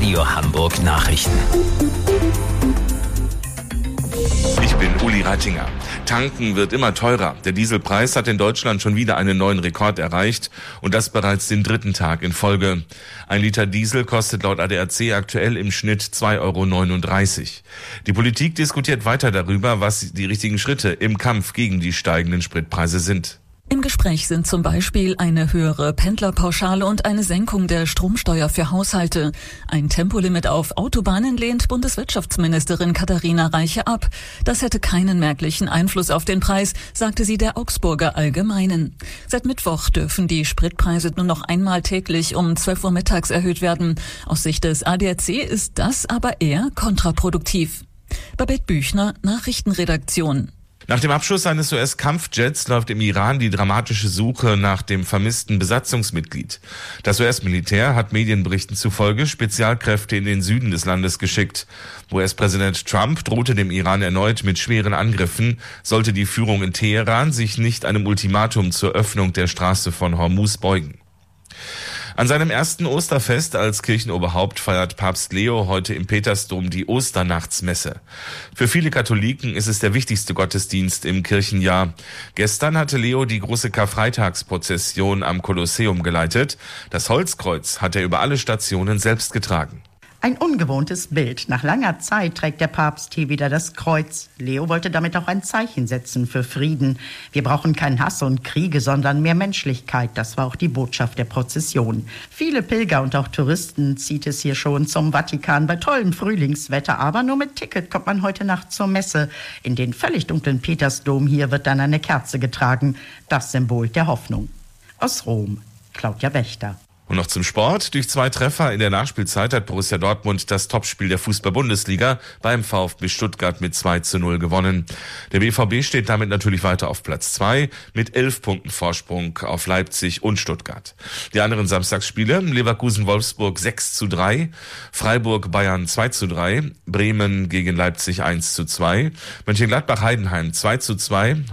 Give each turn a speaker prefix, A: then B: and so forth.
A: Radio Hamburg Nachrichten.
B: Ich bin Uli Reitinger. Tanken wird immer teurer. Der Dieselpreis hat in Deutschland schon wieder einen neuen Rekord erreicht und das bereits den 3. Tag in Folge. Ein Liter Diesel kostet laut ADAC aktuell im Schnitt 2,39 €. Die Politik diskutiert weiter darüber, was die richtigen Schritte im Kampf gegen die steigenden Spritpreise sind.
C: Im Gespräch sind zum Beispiel eine höhere Pendlerpauschale und eine Senkung der Stromsteuer für Haushalte. Ein Tempolimit auf Autobahnen lehnt Bundeswirtschaftsministerin Katharina Reiche ab. Das hätte keinen merklichen Einfluss auf den Preis, sagte sie der Augsburger Allgemeinen. Seit Mittwoch dürfen die Spritpreise nur noch einmal täglich um 12 Uhr mittags erhöht werden. Aus Sicht des ADAC ist das aber eher kontraproduktiv. Babette Büchner, Nachrichtenredaktion.
B: Nach dem Abschuss eines US-Kampfjets läuft im Iran die dramatische Suche nach dem vermissten Besatzungsmitglied. Das US-Militär hat Medienberichten zufolge Spezialkräfte in den Süden des Landes geschickt. US-Präsident Trump drohte dem Iran erneut mit schweren Angriffen, sollte die Führung in Teheran sich nicht einem Ultimatum zur Öffnung der Straße von Hormuz beugen. An seinem ersten Osterfest als Kirchenoberhaupt feiert Papst Leo heute im Petersdom die Osternachtsmesse. Für viele Katholiken ist es der wichtigste Gottesdienst im Kirchenjahr. Gestern hatte Leo die große Karfreitagsprozession am Kolosseum geleitet. Das Holzkreuz hat er über alle Stationen selbst getragen.
D: Ein ungewohntes Bild. Nach langer Zeit trägt der Papst hier wieder das Kreuz. Leo wollte damit auch ein Zeichen setzen für Frieden. Wir brauchen keinen Hass und Kriege, sondern mehr Menschlichkeit. Das war auch die Botschaft der Prozession. Viele Pilger und auch Touristen zieht es hier schon zum Vatikan bei tollem Frühlingswetter. Aber nur mit Ticket kommt man heute Nacht zur Messe. In den völlig dunklen Petersdom hier wird dann eine Kerze getragen. Das Symbol der Hoffnung. Aus Rom, Claudia Wächter.
B: Und noch zum Sport. Durch 2 Treffer in der Nachspielzeit hat Borussia Dortmund das Topspiel der Fußball-Bundesliga beim VfB Stuttgart mit 2:0 gewonnen. Der BVB steht damit natürlich weiter auf Platz 2 mit 11 Punkten Vorsprung auf Leipzig und Stuttgart. Die anderen Samstagsspiele: Leverkusen-Wolfsburg 6:3, Freiburg-Bayern 2:3, Bremen gegen Leipzig 1:2, Mönchengladbach-Heidenheim 2:2,